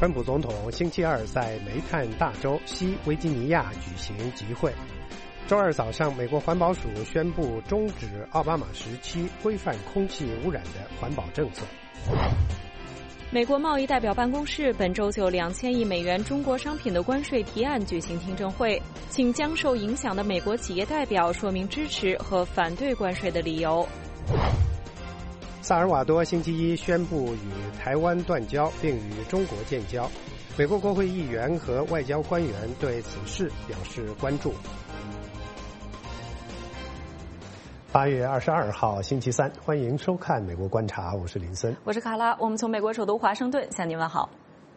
川普总统星期二在煤炭大州西维吉尼亚举行集会。周二早上，美国环保署宣布终止奥巴马时期规范空气污染的环保政策。 美国贸易代表办公室本周就2000亿美元中国商品的关税提案举行听证会，请将受影响的美国企业代表说明支持和反对关税的理由。 萨尔瓦多星期一宣布与台湾断交，并与中国建交。美国国会议员和外交官员对此事表示关注。8月22号星期三，欢迎收看《美国观察》，我是林森， 我是卡拉。我们从美国首都华盛顿向您问好。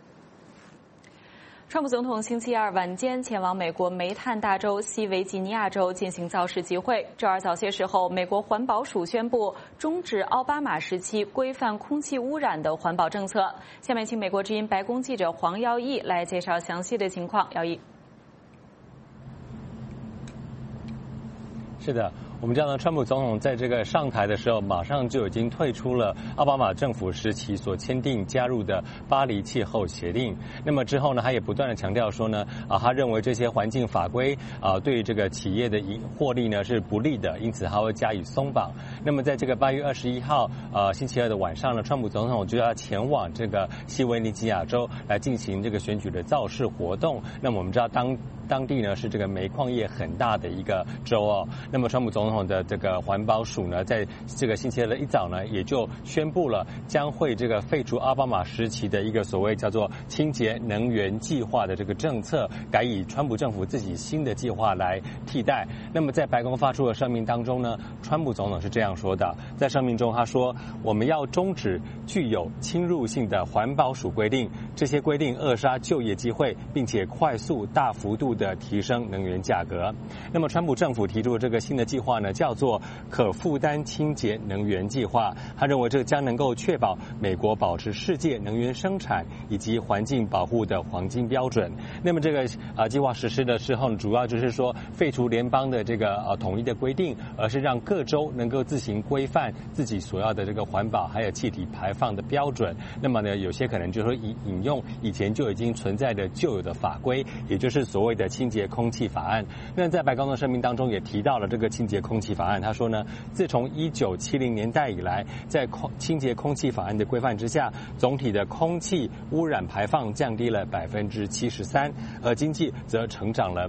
川普总统星期二晚间前往美国煤炭大州西维吉尼亚州进行造势集会。周二早些时候，美国环保署宣布终止奥巴马时期规范空气污染的环保政策。下面请美国之音白宫记者黄耀义来介绍详细的情况。耀义。 是的，我们知道呢，川普总统在这个上台的时候，马上就已经退出了奥巴马政府时期所签订加入的巴黎气候协定。那么之后呢，他也不断的强调说呢，他认为这些环境法规对这个企业的获利呢是不利的，因此他会加以松绑。那么在这个8月21号星期二的晚上呢，川普总统就要前往这个西维吉尼亚州来进行这个选举的造势活动。那么我们知道当地呢是这个煤矿业很大的一个州哦。那么川普总统的这个环保署呢，在这个星期二的一早呢，也就宣布了将会这个废除奥巴马时期的一个所谓叫做清洁能源计划的这个政策，改以川普政府自己新的计划来替代。那么在白宫发出的声明当中呢，川普总统是这样说的，在声明中他说，我们要终止具有侵入性的环保署规定，这些规定扼杀就业机会，并且快速大幅度的提升能源价格。那么川普政府提出这个新的计划呢，叫做可负担清洁能源计划。他认为这将能够确保美国保持世界能源生产以及环境保护的黄金标准。那么这个计划实施的时候，主要就是说废除联邦的这个统一的规定，而是让各州能够自行规范自己所要的这个环保还有气体排放的标准。那么呢，有些可能就是说引用以前就已经存在的旧有的法规，也就是所谓的清洁空气法案。那在白宫的声明当中也提到了这个清洁空气法案，他说呢，自从1970年代以来，在清洁空气法案的规范之下，总体的空气污染排放降低了73%，而经济则成长了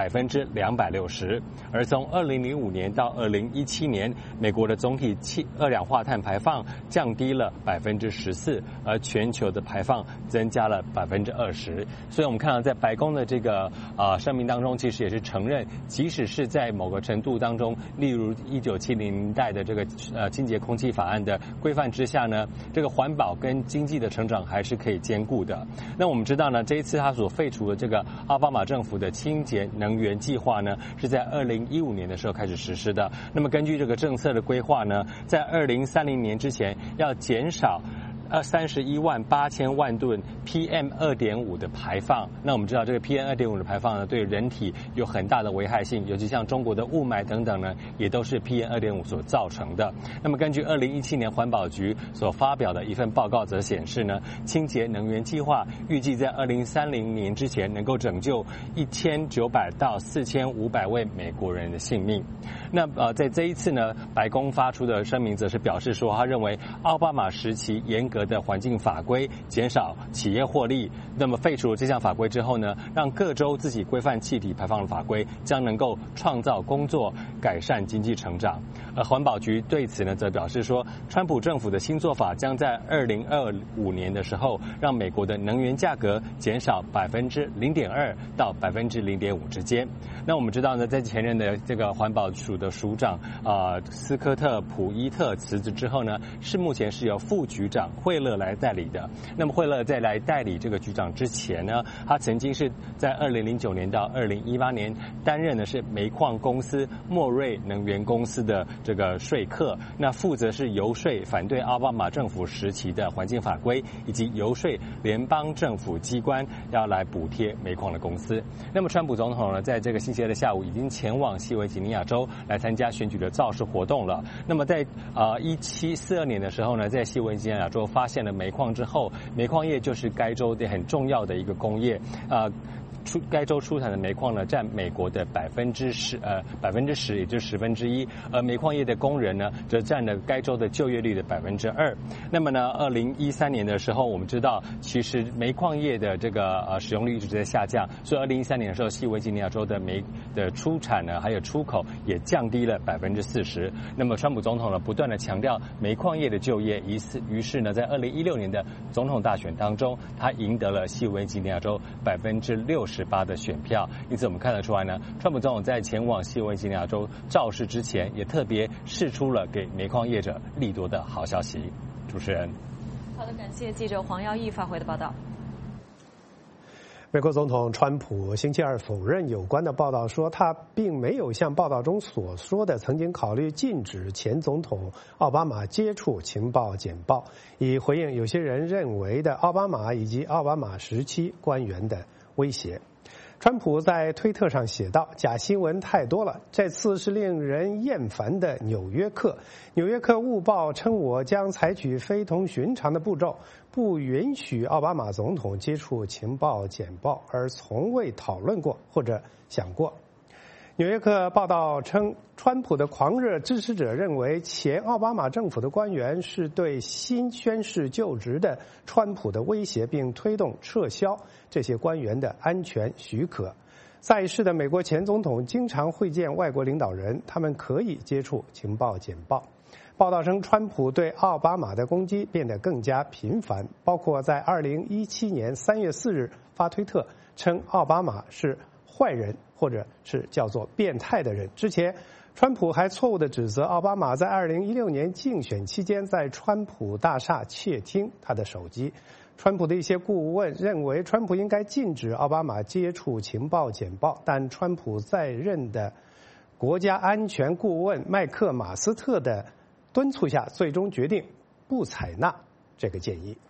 260%。而从2005年到2017年，美国的总体二氧化碳排放降低了14%，而全球的排放增加了20%。所以我们看到在白宫的这个声明当中，其实也是承认，即使是在某个程度当中，例如1970年代的这个清洁空气法案的规范之下呢，这个环保跟经济的成长还是可以兼顾的。那我们知道呢，这一次他所废除的这个奥巴马政府的清洁能源计划呢，是在2015年的时候开始实施的。那么根据这个政策的规划呢，在2030年之前要减少31.8万吨 PM2.5 的排放。那我们知道这个 PM2.5 的排放呢，对人体有很大的危害性，尤其像中国的雾霾等等呢，也都是 PM2.5 所造成的。那么根据2017年环保局所发表的一份报告则显示呢，清洁能源计划预计在2030年之前能够拯救1900到4500位美国人的性命。那在这一次呢，白宫发出的声明则是表示说，他认为奥巴马时期严格的环境法规减少企业获利，那么废除了这项法规之后呢，让各州自己规范气体排放的法规将能够创造工作，改善经济成长。而环保局对此呢则表示说，川普政府的新做法将在2025年的时候让美国的能源价格减少0.2%到0.5%之间。那我们知道呢，在前任的这个环保署的署长斯科特·普伊特辞职之后呢，是目前是由副局长惠勒来代理的。那么惠勒在来代理这个局长之前呢，他曾经是在2009年到2018年担任的是煤矿公司莫瑞能源公司的这个说客，那负责是游说反对奥巴马政府时期的环境法规，以及游说联邦政府机关要来补贴煤矿的公司。那么川普总统呢，在这个星期二的下午已经前往西维吉尼亚州来参加选举的造势活动了。那么在1742年的时候呢，在西维吉尼亚州发现了煤矿之后，煤矿业就是该州的很重要的一个工业该州出产的煤矿呢，占美国的10%，也就是1/10，而煤矿业的工人呢，则占了该州的就业率的2%。那么呢，2013年的时候，我们知道，其实煤矿业的这个使用率一直在下降，所以2013年的时候，西维吉尼亚州的煤的出产呢，还有出口也降低了40%。那么，川普总统呢，不断的强调煤矿业的就业，于是呢，在2016年的总统大选当中，他赢得了西维吉尼亚州68%的选票，因此我们看得出来呢，川普总统在前往西维吉尼亚州造势之前，也特别释出了给煤矿业者利多的好消息。主持人， 好的，感谢记者黄耀义发回的报道。 美国总统川普星期二否认有关的报道，说他并没有像报道中所说的曾经考虑禁止前总统奥巴马接触情报简报，以回应有些人认为的奥巴马以及奥巴马时期官员的威胁。川普在推特上写道：“假新闻太多了，这次是令人厌烦的纽约客。纽约客误报称我将采取非同寻常的步骤，不允许奥巴马总统接触情报简报，而从未讨论过或者想过。”纽约客报道称，川普的狂热支持者认为前奥巴马政府的官员是对新宣誓就职的川普的威胁，并推动撤销这些官员的安全许可。在世的美国前总统经常会见外国领导人，他们可以接触情报简报。报道称，川普对奥巴马的攻击变得更加频繁，包括在2017年3月4日发推特称奥巴马是坏人或者是叫做变态的人。之前川普还错误地指责奥巴马在2016年竞选期间在川普大厦窃听他的手机。川普的一些顾问认为川普应该禁止奥巴马接触情报简报，但川普在任的国家安全顾问麦克马斯特的敦促下，最终决定不采纳这个建议。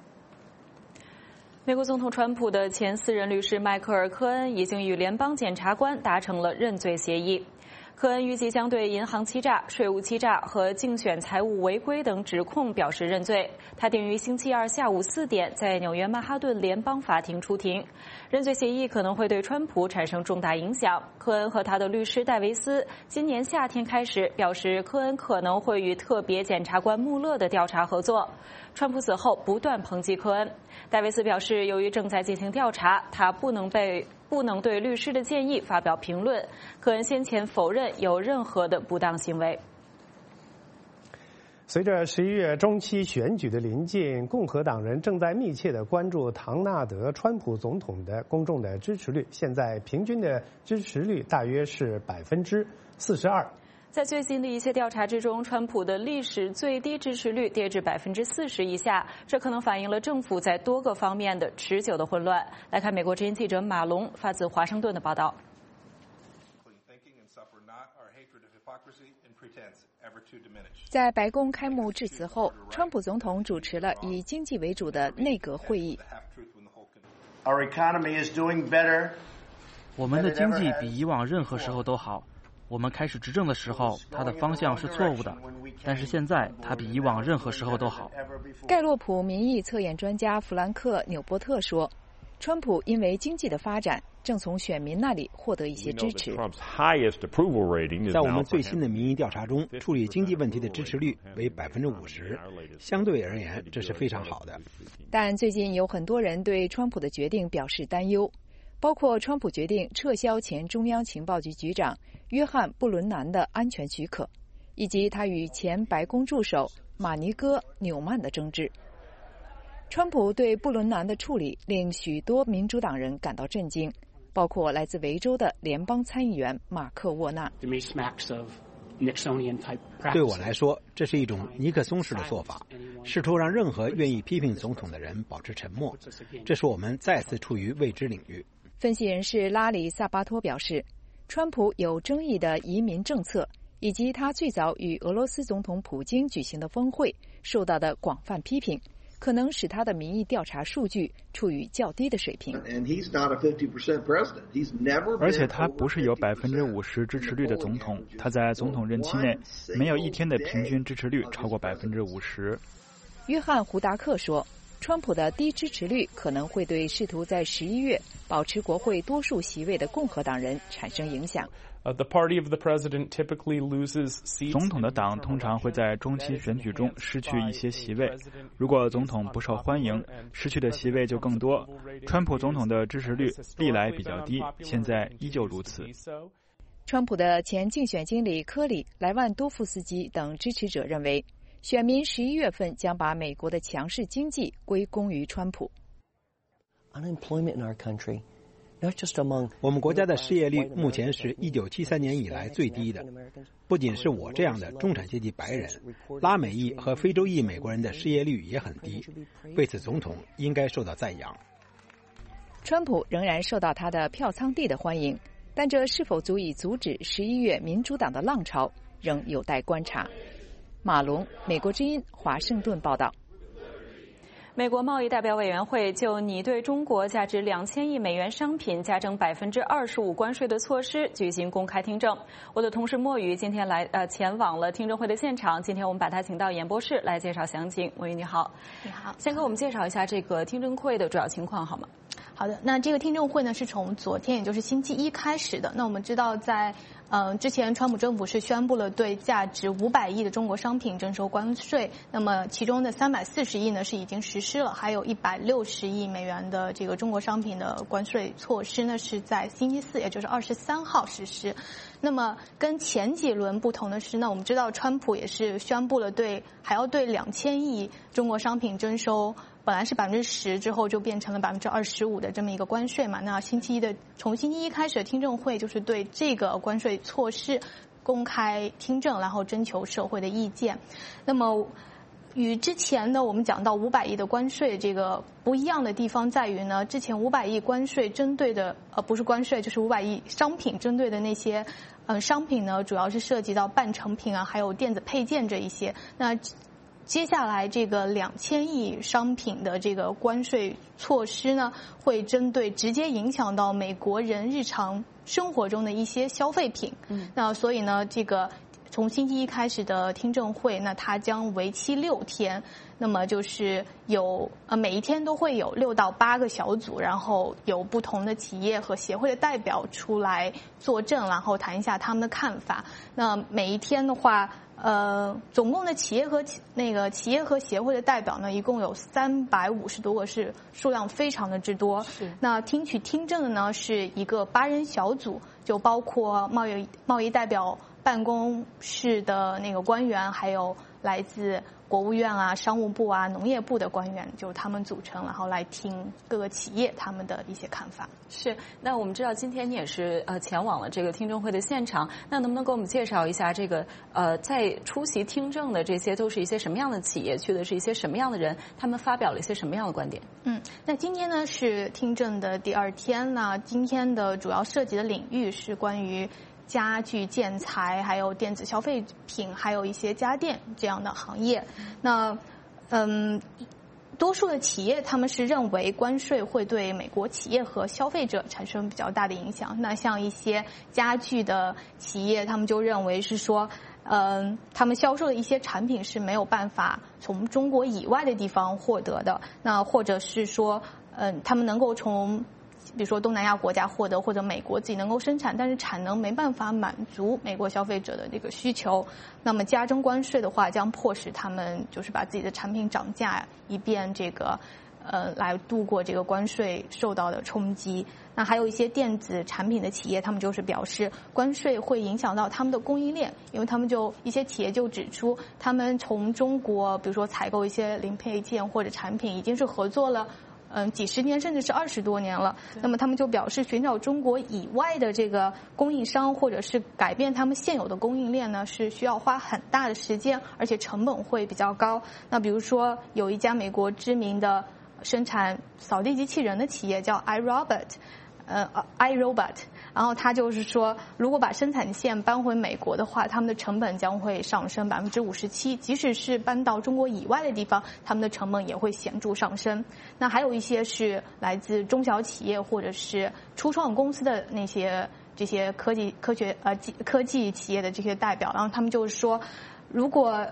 美国总统川普的前私人律师迈克尔·科恩已经与联邦检察官达成了认罪协议。科恩预计将对银行欺诈、税务欺诈和竞选财务违规等指控表示认罪。他定于星期二下午4点在纽约曼哈顿联邦法庭出庭。认罪协议可能会对川普产生重大影响。科恩和他的律师戴维斯今年夏天开始表示，科恩可能会与特别检察官穆勒的调查合作。川普死后不断抨击科恩。戴维斯表示，由于正在进行调查，他不能对律师的建议发表评论。科恩先前否认有任何的不当行为。 随着11月中期选举的临近，共和党人正在密切地关注唐纳德·川普总统的公众的支持率，现在平均的支持率大约是42%。 在最近的一些调查之中，川普的历史最低支持率跌至40%以下，这可能反映了政府在多个方面的持久的混乱。来看美国之音记者马龙发自华盛顿的报道。 在白宫开幕致辞后，川普总统主持了以经济为主的内阁会议。 我们的经济比以往任何时候都好。我们开始执政的时候，它的方向是错误的，但是现在它比以往任何时候都好。 盖洛普民意测验专家弗兰克·纽波特说，川普因为经济的发展，正从选民那里获得一些支持。 在我们最新的民意调查中，处理经济问题的支持率为50%，相对而言，这是非常好的。 但最近有很多人对川普的决定表示担忧，包括川普决定撤销前中央情报局局长约翰·布伦南的安全许可，以及他与前白宫助手马尼戈·纽曼的争执。川普对布伦南的处理令许多民主党人感到震惊，包括来自维州的联邦参议员马克·沃纳。 对我来说，这是一种尼克松式的做法，试图让任何愿意批评总统的人保持沉默。这是我们再次处于未知领域。 分析人士拉里·萨巴托表示，川普有争议的移民政策，以及他最早与俄罗斯总统普京举行的峰会受到的广泛批评，可能使他的民意调查数据处于较低的水平。 而且他不是有50%支持率的总统，他在总统任期内没有一天的平均支持率超过50%。 约翰·胡达克说，川普的低支持率可能会对试图在11月保持国会多数席位的共和党人产生影响。 总统的党通常会在中期选举中失去一些席位，如果总统不受欢迎，失去的席位就更多。川普总统的支持率历来比较低，现在依旧如此。 川普的前竞选经理科里、莱万多夫斯基等支持者认为，选民11月份将把美国的强势经济归功于川普。 我们国家的失业率目前是1973年以来最低的，不仅是我这样的中产阶级白人，拉美裔和非洲裔美国人的失业率也很低，为此总统应该受到赞扬。 川普仍然受到他的票仓地的欢迎，但这是否足以阻止11月民主党的浪潮，仍有待观察。马龙，美国之音，华盛顿报道。 美国贸易代表委员会就拟对中国价值2000亿美元商品加征25%关税的措施举行公开听证。我的同事莫宇今天前往了听证会的现场，今天我们把他请到演播室来介绍详情。莫宇你好。 你好。 先给我们介绍一下这个听证会的主要情况好吗？ 好的，那这个听证会呢是从昨天，也就是星期一开始的。那我们知道在之前川普政府是宣布了对价值500亿的中国商品征收关税，那么其中的340亿呢是已经实施了，还有160亿美元的这个中国商品的关税措施呢是在星期四，也就是23号实施。那么跟前几轮不同的是呢，我们知道川普也是宣布了还要对2000亿中国商品征收，本来是10%，之后就变成了25%的这么一个关税嘛。那从星期一开始的听证会就是对这个关税措施公开听证，然后征求社会的意见。那么与之前呢，我们讲到500亿的关税，这个不一样的地方在于呢，之前500亿关税针对的不是关税，就是500亿商品针对的那些商品呢，主要是涉及到半成品啊，还有电子配件这一些。那接下来这个2000亿商品的这个关税措施呢，会针对直接影响到美国人日常生活中的一些消费品。那所以呢，这个从星期一开始的听证会，那它将为期6天，那么就是每一天都会有6到8个小组，然后有不同的企业和协会的代表出来作证，然后谈一下他们的看法。那每一天的话，总共的企业和协会的代表呢，一共有350多个，是数量非常的之多。那听取听证的呢是一个8人小组，就包括贸易代表办公室的那个官员，还有来自国务院啊、商务部啊、农业部的官员，就他们组成，然后来听各个企业他们的一些看法。 是，那我们知道今天你也是前往了这个听证会的现场，那能不能给我们介绍一下这个在出席听证的这些都是一些什么样的企业，去的是一些什么样的人，他们发表了一些什么样的观点？ 那今天呢是听证的第2天，那今天的主要涉及的领域是关于家具、建材，还有电子消费品，还有一些家电这样的行业。那多数的企业他们是认为关税会对美国企业和消费者产生比较大的影响。那像一些家具的企业，他们就认为是说他们销售的一些产品是没有办法从中国以外的地方获得的，那或者是说他们能够从比如说东南亚国家获得，或者美国自己能够生产，但是产能没办法满足美国消费者的这个需求，那么加征关税的话，将迫使他们就是把自己的产品涨价，以便这个来度过这个关税受到的冲击。那还有一些电子产品的企业，他们就是表示关税会影响到他们的供应链，因为他们一些企业就指出，他们从中国比如说采购一些零配件或者产品，已经是合作了几十年甚至是20多年了，那么他们就表示寻找中国以外的这个供应商，或者是改变他们现有的供应链呢，是需要花很大的时间，而且成本会比较高。那比如说有一家美国知名的生产扫地机器人的企业叫 iRobot，然后他就是说，如果把生产线搬回美国的话，他们的成本将会上升57%，即使是搬到中国以外的地方，他们的成本也会显著上升。那还有一些是来自中小企业或者是初创公司的这些科技企业的这些代表，然后他们就是说，如果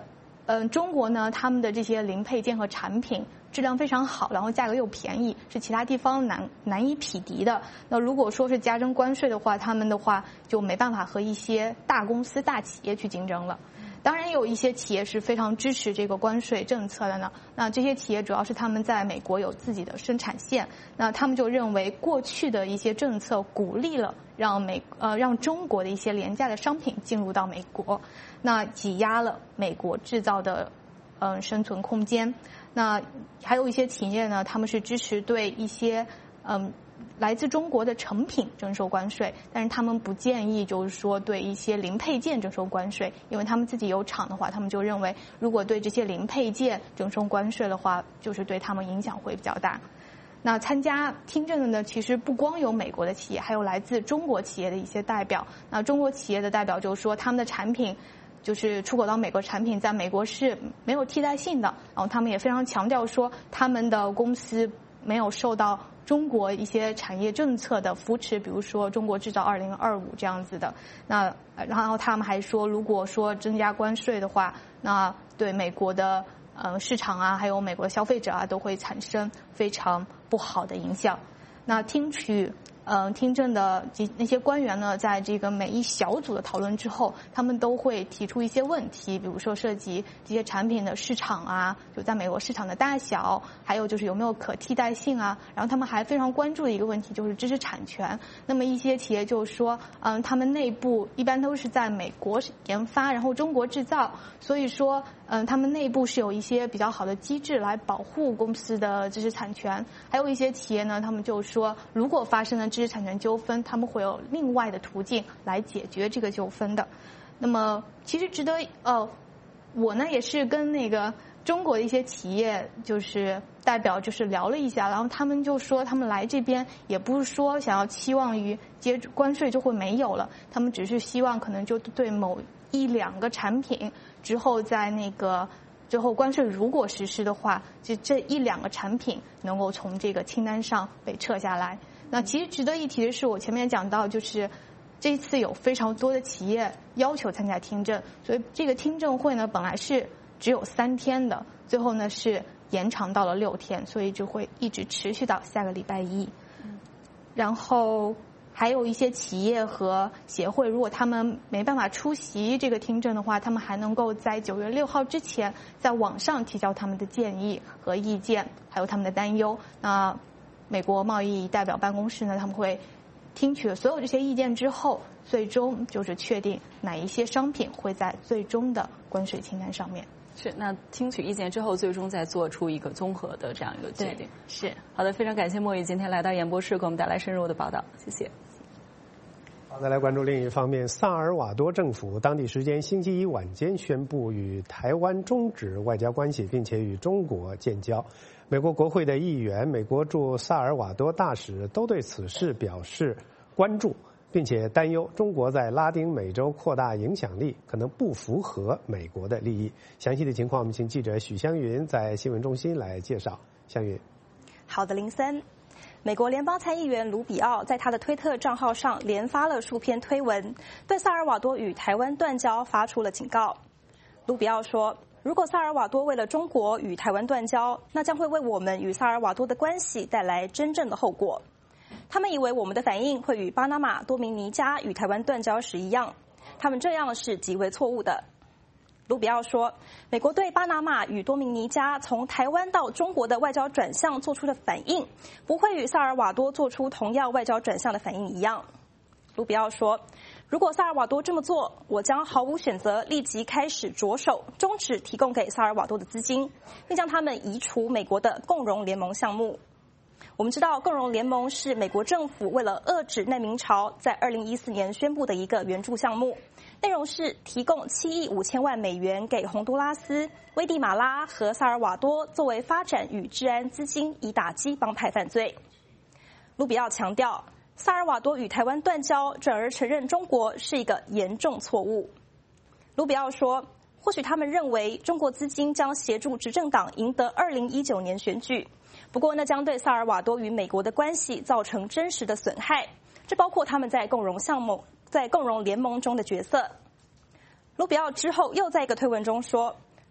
中国呢，他们的这些零配件和产品质量非常好，然后价格又便宜，是其他地方难以匹敌的。那如果说是加征关税的话，他们的话就没办法和一些大公司、大企业去竞争了。当然，有一些企业是非常支持这个关税政策的呢。那这些企业主要是他们在美国有自己的生产线，那他们就认为过去的一些政策鼓励了让中国的一些廉价的商品进入到美国，那挤压了美国制造的生存空间。那还有一些企业呢，他们是支持对一些来自中国的成品征收关税，但是他们不建议就是说对一些零配件征收关税，因为他们自己有厂的话，他们就认为如果对这些零配件征收关税的话，就是对他们影响会比较大。那参加听证的呢，其实不光有美国的企业，还有来自中国企业的一些代表。那中国企业的代表就是说，他们的产品就是出口到美国产品在美国是没有替代性的，然后他们也非常强调说，他们的公司没有受到中国一些产业政策的扶持，比如说中国制造2025这样子的。那然后他们还说，如果说增加关税的话，那对美国的市场啊，还有美国的消费者啊，都会产生非常不好的影响。那听证的那些官员呢，在这个每一小组的讨论之后，他们都会提出一些问题，比如说涉及这些产品的市场啊，就在美国市场的大小，还有就是有没有可替代性啊。然后他们还非常关注的一个问题就是知识产权。那么一些企业就说，他们内部一般都是在美国研发，然后中国制造，所以说他们内部是有一些比较好的机制来保护公司的知识产权。还有一些企业呢，他们就说，如果发生了知识产权纠纷，他们会有另外的途径来解决这个纠纷的。那么其实值得我呢也是跟那个中国的一些企业就是代表就是聊了一下，然后他们就说他们来这边也不是说想要期望于关税就会没有了，他们只是希望可能就对某一两个产品之后在那个最后关税如果实施的话，就这一两个产品能够从这个清单上被撤下来。那其实值得一提的是，我前面讲到就是这一次有非常多的企业要求参加听证，所以这个听证会呢本来是只有3天的，最后呢是延长到了6天，所以就会一直持续到下个礼拜一。然后还有一些企业和协会，如果他们没办法出席这个听证的话，他们还能够在9月6号之前在网上提交他们的建议和意见，还有他们的担忧。那美国贸易代表办公室呢，他们会听取了所有这些意见之后，最终就是确定哪一些商品会在最终的关税清单上面。 是，那听取意见之后，最终再做出一个综合的这样一个决定。 是， 好的，非常感谢莫宇今天来到演播室，给我们带来深入的报道，谢谢。 好，再来关注另一方面，萨尔瓦多政府当地时间星期一晚间宣布与台湾终止外交关系，并且与中国建交。美国国会的议员、美国驻萨尔瓦多大使都对此事表示关注，并且担忧中国在拉丁美洲扩大影响力可能不符合美国的利益。详细的情况，我们请记者许湘云在新闻中心来介绍。湘云， 好的，林森。美国联邦参议员卢比奥在他的推特账号上连发了数篇推文，对萨尔瓦多与台湾断交发出了警告。卢比奥说，如果萨尔瓦多为了中国与台湾断交，那将会为我们与萨尔瓦多的关系带来真正的后果。他们以为我们的反应会与巴拿马、多明尼加与台湾断交时一样，他们这样是极为错误的。卢比奥说，美国对巴拿马与多明尼加从台湾到中国的外交转向做出的反应，不会与萨尔瓦多做出同样外交转向的反应一样。卢比奥说，如果萨尔瓦多这么做，我将毫无选择立即开始着手终止提供给萨尔瓦多的资金，并将他们移除美国的共荣联盟项目。我们知道共荣联盟是美国政府为了遏制难民潮在2014年宣布的一个援助项目，内容是提供7亿5千万美元给洪都拉斯、危地马拉和萨尔瓦多作为发展与治安资金，以打击帮派犯罪。卢比奥强调，萨尔瓦多与台湾断交，转而承认中国是一个严重错误。卢比奥说，或许他们认为中国资金将协助执政党赢得2019年选举，不过那将对萨尔瓦多与美国的关系造成真实的损害，这包括他们在共荣联盟中的角色。卢比奥之后又在一个推文中说，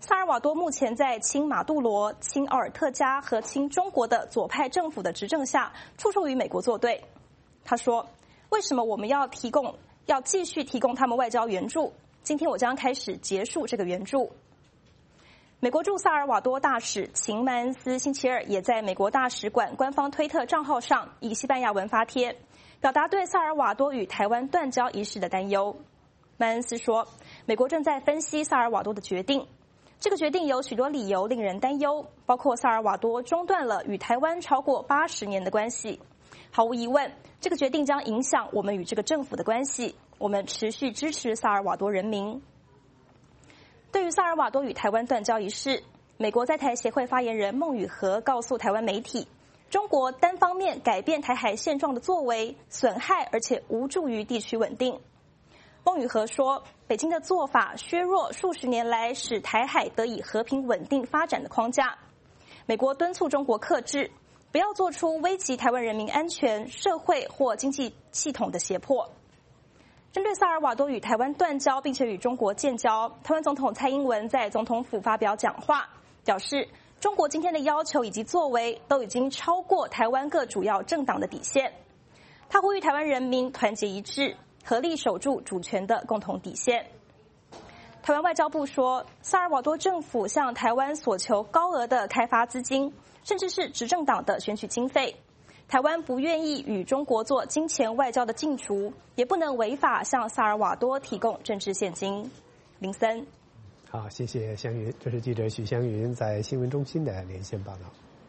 萨尔瓦多目前在亲马杜罗、亲奥尔特加和亲中国的左派政府的执政下，处处与美国作对。他说：“为什么我们要继续提供他们外交援助？今天我将开始结束这个援助。”美国驻萨尔瓦多大使秦曼恩斯星期二也在美国大使馆官方推特账号上以西班牙文发帖，表达对萨尔瓦多与台湾断交一事的担忧。曼恩斯说：“美国正在分析萨尔瓦多的决定。这个决定有许多理由令人担忧，包括萨尔瓦多中断了与台湾超过80年的关系。毫无疑问，这个决定将影响我们与这个政府的关系。我们持续支持萨尔瓦多人民。”对于萨尔瓦多与台湾断交一事，美国在台协会发言人孟宇和告诉台湾媒体，中国单方面改变台海现状的作为损害而且无助于地区稳定。孟宇和说，北京的做法削弱数十年来使台海得以和平稳定发展的框架。美国敦促中国克制，不要做出危及台湾人民安全、社会或经济系统的胁迫。针对萨尔瓦多与台湾断交并且与中国建交，台湾总统蔡英文在总统府发表讲话，表示中国今天的要求以及作为都已经超过台湾各主要政党的底线。他呼吁台湾人民团结一致，合力守住主权的共同底线。台湾外交部说，萨尔瓦多政府向台湾索求高额的开发资金，甚至是执政党的选举经费。台湾不愿意与中国做金钱外交的竞逐，也不能违法向萨尔瓦多提供政治现金。林森， 好，谢谢香云，这是记者许香云在新闻中心的连线报道。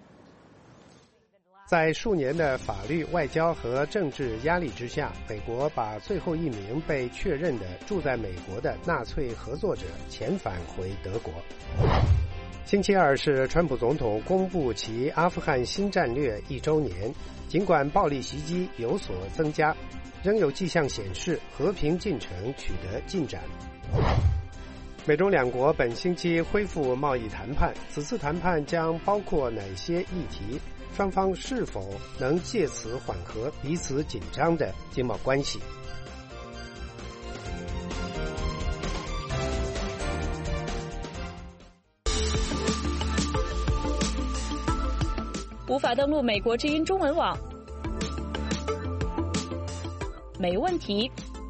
在数年的法律、外交和政治压力之下，美国把最后一名被确认的住在美国的纳粹合作者遣返回德国。星期二是川普总统公布其阿富汗新战略1周年，尽管暴力袭击有所增加，仍有迹象显示和平进程取得进展。美中两国本星期恢复贸易谈判，此次谈判将包括哪些议题？双方是否能借此缓和彼此紧张的经贸关系？ 无法登录美国之音中文网？没问题，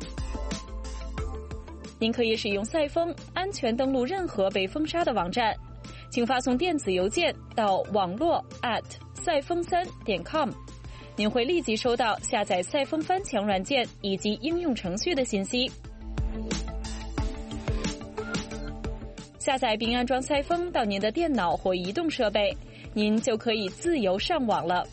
您可以使用赛风安全登录任何被封杀的网站，请发送电子邮件到网络@赛风3.com，您会立即收到下载赛风翻墙软件以及应用程序的信息。下载并安装赛风到您的电脑或移动设备，您就可以自由上网了。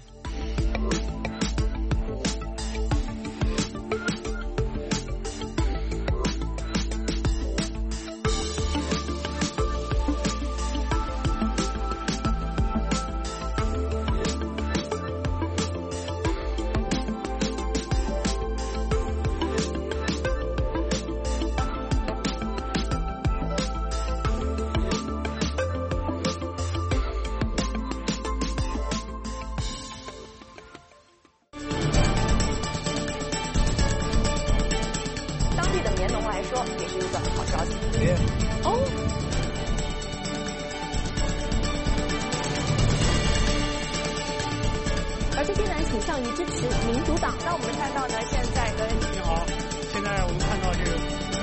而这些人倾向于支持民主党。那我们看到呢，现在跟你好，现在我们看到这个。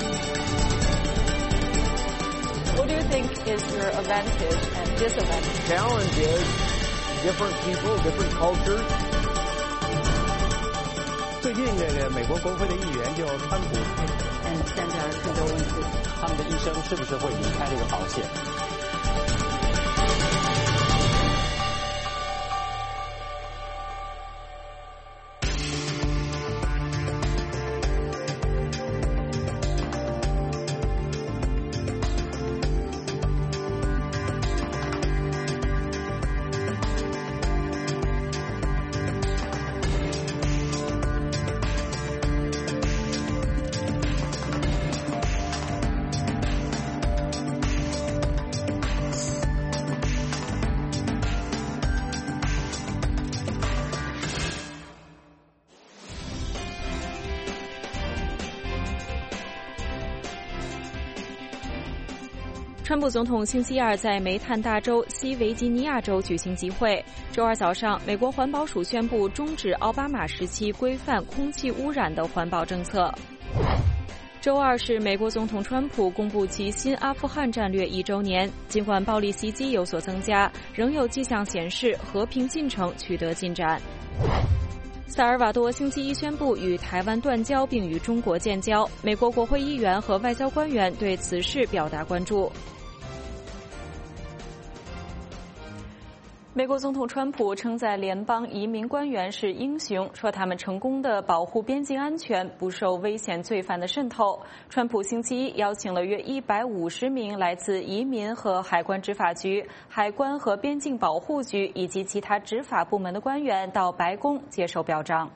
What do you think is your advantage and disadvantage? Challenge is different people, different cultures. 最近这个美国国会的议员就川普， 现在更多问题， 他们的医生是不是会离开这个保险？ 川普总统星期二在煤炭大州西维吉尼亚州举行集会。周二早上，美国环保署宣布终止奥巴马时期规范空气污染的环保政策。周二是美国总统川普公布其新阿富汗战略1周年，尽管暴力袭击有所增加，仍有迹象显示和平进程取得进展。萨尔瓦多星期一宣布与台湾断交并与中国建交，美国国会议员和外交官员对此事表达关注。美国总统川普称赞联邦移民官员是英雄，说他们成功地保护边境安全，不受危险罪犯的渗透。川普星期一邀请了约150名来自移民和海关执法局、海关和边境保护局以及其他执法部门的官员到白宫接受表彰。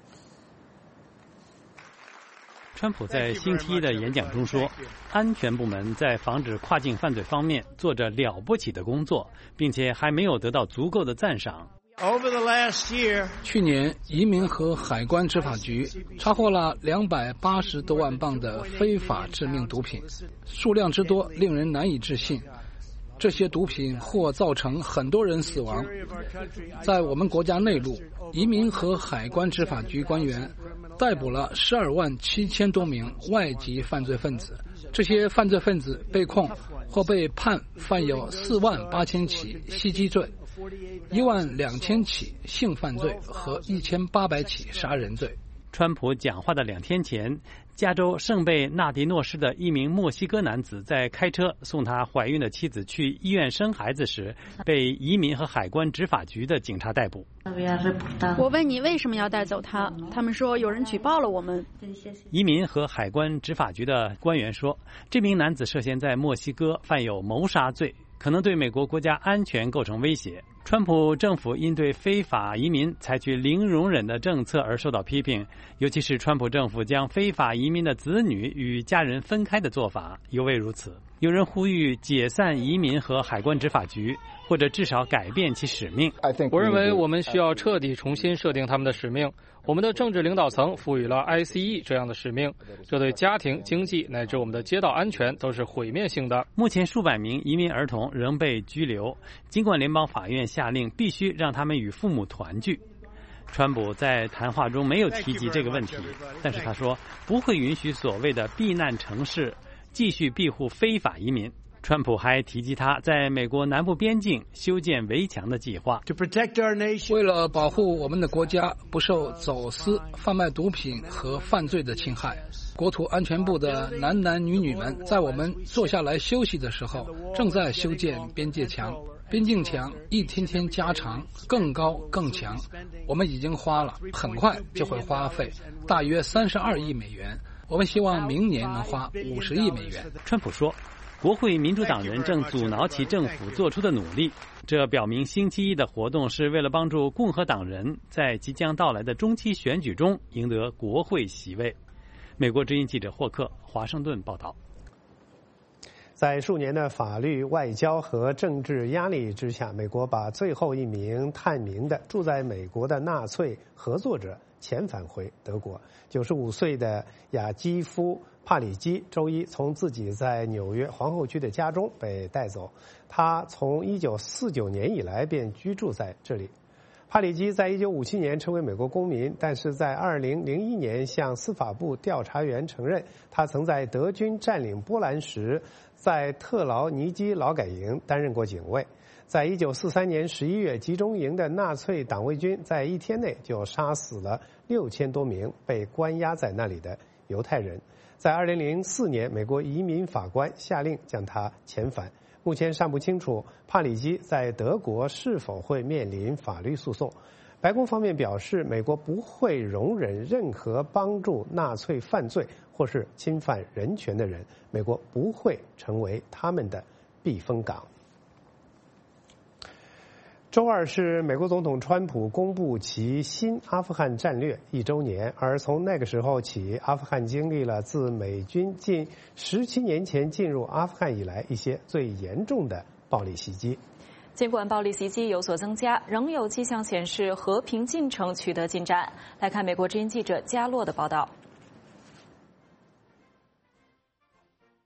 川普在星期一的演讲中说，安全部门在防止跨境犯罪方面做着了不起的工作，并且还没有得到足够的赞赏。 去年，移民和海关执法局查获了280多万磅的非法致命毒品，数量之多令人难以置信。这些毒品或造成很多人死亡。在我们国家内陆，移民和海关执法局官员逮捕了12万7千多名外籍犯罪分子，这些犯罪分子被控或被判犯有4万8千起袭击罪、1万2千起性犯罪和1800起杀人罪。 川普讲话的2天前，加州圣贝纳迪诺市的一名墨西哥男子在开车送他怀孕的妻子去医院生孩子时，被移民和海关执法局的警察逮捕。 我问你为什么要带走他？他们说有人举报了我们。 移民和海关执法局的官员说，这名男子涉嫌在墨西哥犯有谋杀罪，可能对美国国家安全构成威胁。川普政府因对非法移民采取零容忍的政策而受到批评，尤其是川普政府将非法移民的子女与家人分开的做法尤为如此。有人呼吁解散移民和海关执法局，或者至少改变其使命。 我认为我们需要彻底重新设定他们的使命。我们的政治领导层赋予了 ICE 这样的使命，这对家庭、经济乃至我们的街道安全都是毁灭性的。 目前数百名移民儿童仍被拘留，尽管联邦法院下令必须让他们与父母团聚。川普在谈话中没有提及这个问题，但是他说不会允许所谓的避难城市继续庇护非法移民。川普还提及他在美国南部边境修建围墙的计划。 为了保护我们的国家不受走私、贩卖毒品和犯罪的侵害，国土安全部的男男女女们在我们坐下来休息的时候，正在修建边界墙。边境墙一天天加长，更高更强。我们已经花了，很快就会花费大约32亿美元。我们希望明年能花50亿美元。 川普说，国会民主党人正阻挠其政府做出的努力，这表明星期一的活动是为了帮助共和党人在即将到来的中期选举中赢得国会席位。美国之音记者霍克，华盛顿报道。 在数年的法律、外交和政治压力之下，美国把最后一名探明的住在美国的纳粹合作者遣返回德国。95岁的亚基夫·帕里基周一从自己在纽约皇后区的家中被带走。他从1949年以来便居住在这里。帕里基在1957年成为美国公民，但是在2001年向司法部调查员承认，他曾在德军占领波兰时在特劳尼基劳改营担任过警卫。在1943年11月，集中营的纳粹党卫军在一天内就杀死了6000多名被关押在那里的犹太人。在2004年，美国移民法官下令将他遣返。目前尚不清楚帕里基在德国是否会面临法律诉讼。白宫方面表示，美国不会容忍任何帮助纳粹犯罪或是侵犯人权的人，美国不会成为他们的避风港。周二是美国总统川普公布其新阿富汗战略1周年，而从那个时候起，阿富汗经历了自美军近17年前进入阿富汗以来一些最严重的暴力袭击。 尽管暴力袭击有所增加，仍有迹象显示和平进程取得进展。来看美国之音记者加洛的报道。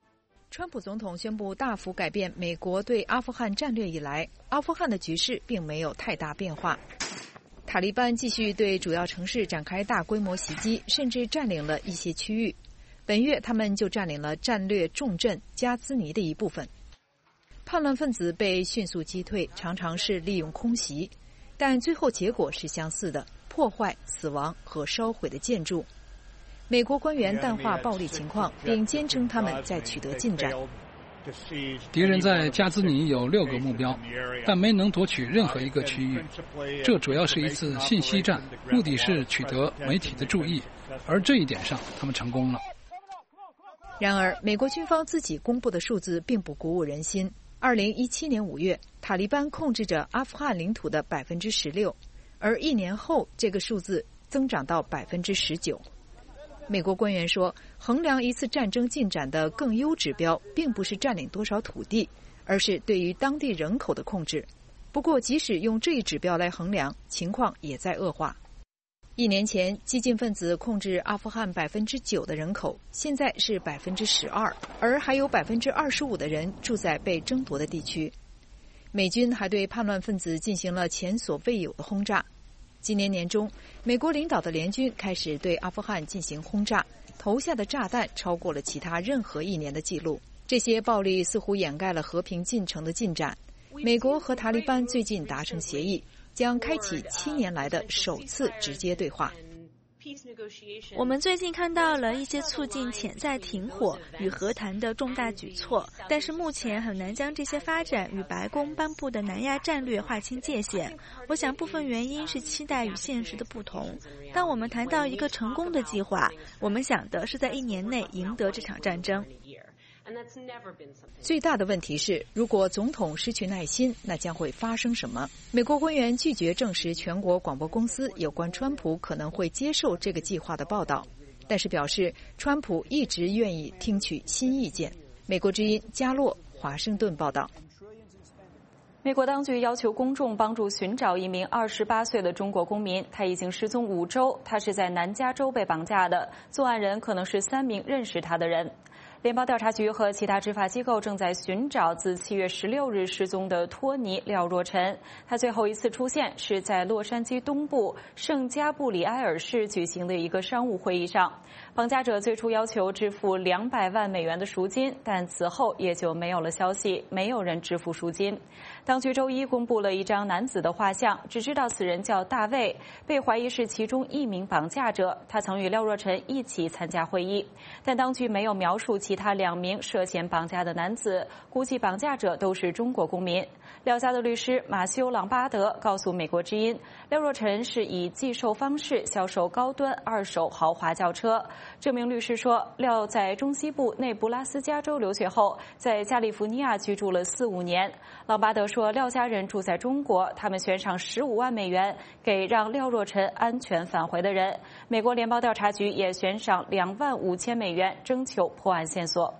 川普总统宣布大幅改变美国对阿富汗战略以来，阿富汗的局势并没有太大变化。塔利班继续对主要城市展开大规模袭击，甚至占领了一些区域。本月，他们就占领了战略重镇加兹尼的一部分。叛乱分子被迅速击退，常常是利用空袭，但最后结果是相似的：破坏、死亡和烧毁的建筑。美国官员淡化暴力情况，并坚称他们在取得进展。 敌人在加兹尼有6个目标，但没能夺取任何一个区域。这主要是一次信息战，目的是取得媒体的注意，而这一点上他们成功了。 然而，美国军方自己公布的数字并不鼓舞人心。2017年5月，塔利班控制着阿富汗领土的16%，而1年后，这个数字增长到19%。美国官员说，衡量一次战争进展的更优指标，并不是占领多少土地，而是对于当地人口的控制。不过，即使用这一指标来衡量，情况也在恶化。1年前，激进分子控制阿富汗9%的人口，现在是12%，而还有25%的人住在被争夺的地区。美军还对叛乱分子进行了前所未有的轰炸。今年年中，美国领导的联军开始对阿富汗进行轰炸，投下的炸弹超过了其他任何一年的记录。这些暴力似乎掩盖了和平进程的进展。美国和塔利班最近达成协议，将开启7年来的首次直接对话。 我们最近看到了一些促进潜在停火与和谈的重大举措，但是目前很难将这些发展与白宫颁布的南亚战略划清界限。我想部分原因是期待与现实的不同。当我们谈到一个成功的计划，我们想的是在1年内赢得这场战争。 最大的问题是，如果总统失去耐心，那将会发生什么？美国官员拒绝证实全国广播公司有关川普可能会接受这个计划的报道，但是表示川普一直愿意听取新意见。美国之音加洛华盛顿报道。 美国当局要求公众帮助寻找一名28岁的中国公民，他已经失踪5周，他是在南加州被绑架的，作案人可能是3名认识他的人。联邦调查局和其他执法机构正在寻找自7月16日失踪的托尼·廖若晨。他最后一次出现是在洛杉矶东部圣加布里埃尔市举行的一个商务会议上。绑架者最初要求支付200万美元的赎金，但此后也就没有了消息，没有人支付赎金。当局周一公布了一张男子的画像，只知道此人叫大卫，被怀疑是其中一名绑架者。他曾与廖若晨一起参加会议，但当局没有描述其他2名涉嫌绑架的男子，估计绑架者都是中国公民。廖家的律师马修·朗巴德告诉美国之音，廖若晨是以寄售方式销售高端2手豪华轿车。这名律师说，廖在中西部内布拉斯加州留学后，在加利福尼亚居住了4-5年。朗巴德说，廖家人住在中国，他们悬赏15万美元给让廖若晨安全返回的人。美国联邦调查局也悬赏2万5千美元征求破案线索。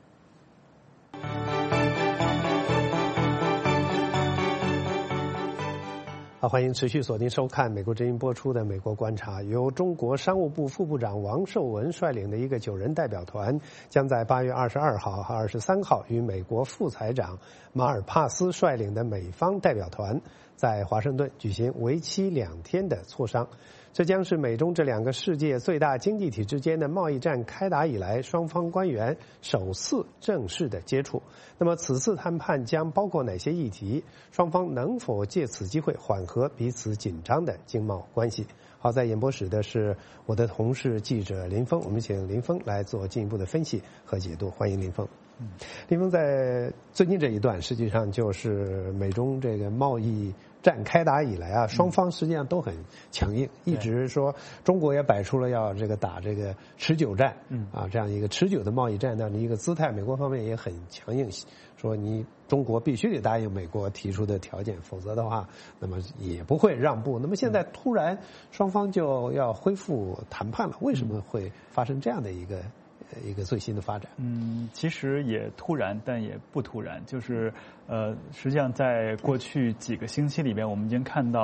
好，欢迎持续锁定收看美国之音播出的《美国观察》，由中国商务部副部长王受文率领的一个9人代表团，将在8月22号和23号与美国副财长马尔帕斯率领的美方代表团在华盛顿举行为期2天的磋商。这将是美中这2个世界最大经济体之间的贸易战开打以来，双方官员首次正式的接触。那么此次谈判将包括哪些议题？双方能否借此机会缓和彼此紧张的经贸关系？好，在演播室的是我的同事记者林峰，我们请林峰来做进一步的分析和解读。欢迎林峰。林峰，在最近这一段，实际上就是美中这个贸易战开打以来啊，双方实际上都很强硬，一直说中国也摆出了要这个打这个持久战，这样一个持久的贸易战这样的一个姿态。美国方面也很强硬，说你中国必须得答应美国提出的条件，否则的话，那么也不会让步。那么现在突然双方就要恢复谈判了，为什么会发生这样的一个最新的发展？ 其实也突然，但也不突然。就是实际上在过去几个星期里边，我们已经看到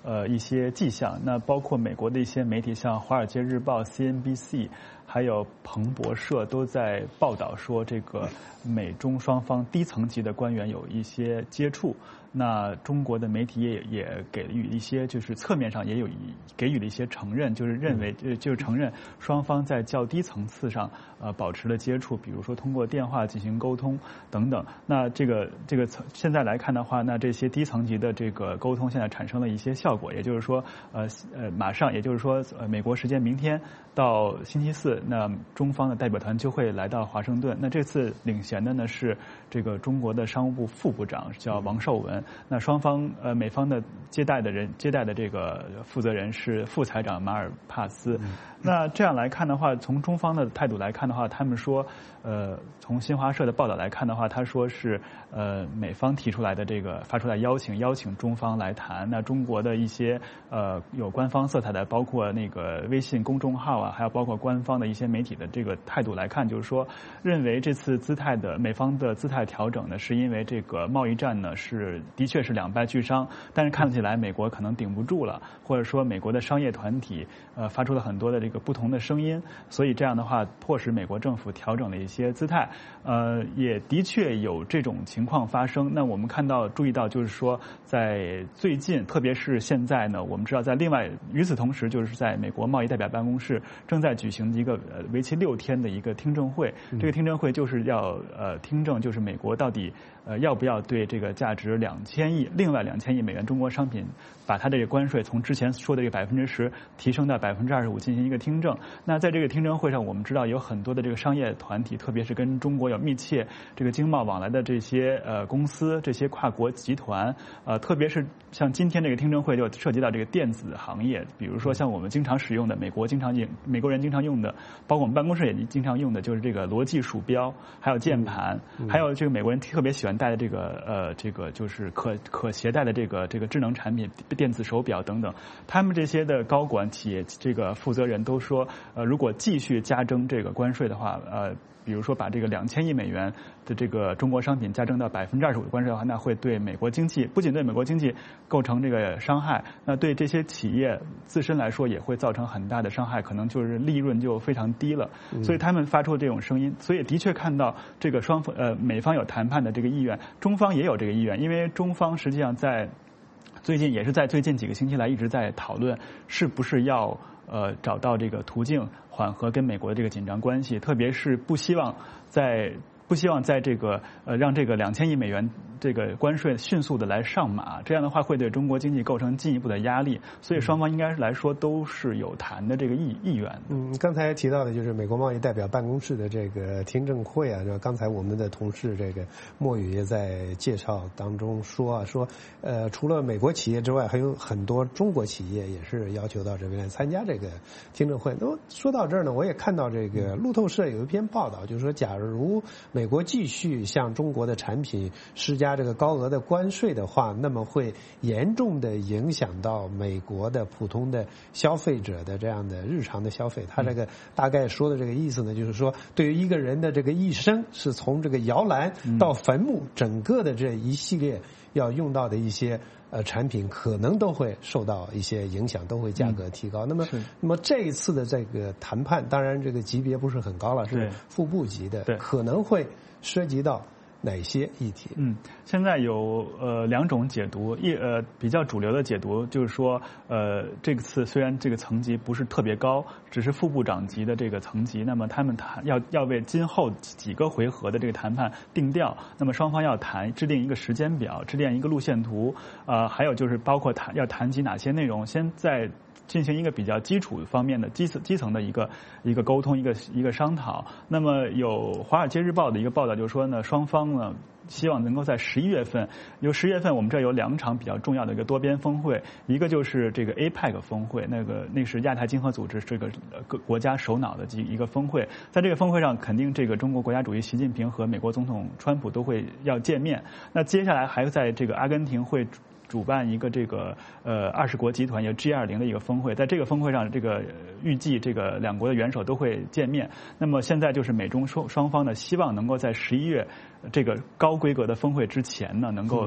一些迹象。那包括美国的一些媒体，像《华尔街日报》、CNBC， 还有彭博社都在报道说，这个美中双方低层级的官员有一些接触。那中国的媒体也给予一些，就是侧面上也有给予了一些承认，就是认为就是承认双方在较低层次上保持了接触，比如说通过电话进行沟通等等。那这个现在来看的话，那这些低层级的这个沟通现在产生了一些效果，也就是说马上，也就是说美国时间明天到星期四，那中方的代表团就会来到华盛顿。那这次领衔的呢是这个中国的商务部副部长叫王受文。那双方美方的接待的这个负责人是副财长马尔帕斯。那这样来看的话，从中方的态度来看的话，他们说从新华社的报道来看的话，他说是美方提出来的这个发出来邀请中方来谈。那中国的一些有官方色彩的，包括那个微信公众号啊，还有包括官方的一些媒体的这个态度来看，就是说认为这次美方的姿态调整呢，是因为这个贸易战呢的确是两败俱伤，但是看起来美国可能顶不住了，或者说美国的商业团体发出了很多的这个不同的声音，所以这样的话迫使美国政府调整了一些姿态。也的确有这种情况发生。那我们注意到就是说，在最近，特别是现在呢，我们知道与此同时，就是在美国贸易代表办公室正在举行一个为期6天的一个听证会。这个听证会就是要听证，就是美国到底要不要对这个价值另外2000亿美元中国商品，把它这个关税从之前说的这个10%提升到25%进行一个听证。那在这个听证会上，我们知道有很多的这个商业团体，特别是跟中国有密切这个经贸往来的这些公司、这些跨国集团，特别是像今天这个听证会就涉及到这个电子行业，比如说像我们经常使用的美国人经常用的，包括我们办公室也经常用的，就是这个罗技鼠标，还有键盘，还有这个美国人特别喜欢戴的这个就是可携带的这个智能产品、电子手表等等。他们这些的高管企业这个负责人都说，如果继续加征这个关税的话，比如说把这个2000亿美元的这个中国商品加征到25%的关税的话，那会对美国经济不仅对美国经济构成这个伤害，那对这些企业自身来说也会造成很大的伤害，可能就是利润就非常低了。所以他们发出这种声音，所以的确看到这个美方有谈判的这个意愿，中方也有这个意愿，因为中方实际上在最近几个星期来一直在讨论是不是要找到这个途径缓和跟美国的这个紧张关系，特别是不希望在这个让这个2000亿美元这个关税迅速的来上马，这样的话会对中国经济构成进一步的压力，所以双方应该来说都是有谈的这个意愿。 刚才提到的就是美国贸易代表办公室的这个听证会啊，刚才我们的同事这个莫宇也在介绍当中说除了美国企业之外，还有很多中国企业也是要求到这边来参加这个听证会。那么说到这儿呢，我也看到这个路透社有一篇报道，就是说假如美国继续向中国的产品施加这个高额的关税的话，那么会严重的影响到美国的普通的消费者的这样的日常的消费。他这个大概说的这个意思呢，就是说对于一个人的这个一生，是从这个摇篮到坟墓，整个的这一系列要用到的一些产品可能都会受到一些影响，都会价格提高。那么这一次的这个谈判，当然这个级别不是很高了，是副部级的，可能会涉及到哪些议题？ 现在有2种解读，比较主流的解读就是说，这次虽然这个层级不是特别高，只是副部长级的这个层级，那么他们要为今后几个回合的这个谈判定调，那么双方要制定一个时间表，制定一个路线图，还有就是包括要谈及哪些内容，先在进行一个比较基础方面的基层的一个沟通，一个商讨。那么有《华尔街日报》的一个报道就是说呢，双方呢希望能够在11月份，我们这有2场比较重要的一个多边峰会，一个就是这个 APEC 峰会，那是亚太经合组织这个各国家首脑的一个峰会，在这个峰会上，肯定这个中国国家主席习近平和美国总统川普都会要见面。那接下来还在这个阿根廷会主办一个这个20国集团也 G20 的一个峰会，在这个峰会上，这个预计这个2国的元首都会见面。那么现在就是美中双方呢，希望能够在11月这个高规格的峰会之前呢，能够